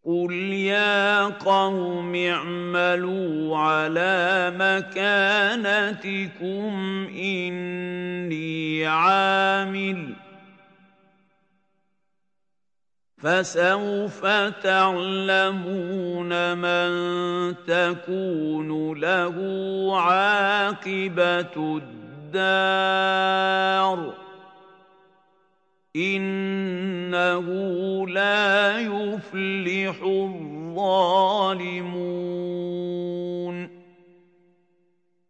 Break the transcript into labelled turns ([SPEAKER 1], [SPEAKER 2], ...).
[SPEAKER 1] قُلْ يَا قَوْمِ اعْمَلُوا عَلَىٰ مَكَانَتِكُمْ إِنِّي عَامِلٌ ۖ فَسَوْفَ تَعْلَمُونَ مَن تَكُونُ لَهُ عَاقِبَةُ الدَّارِ ۗ إِنَّهُ لَا يُفْلِحُ الظَّالِمُونَ.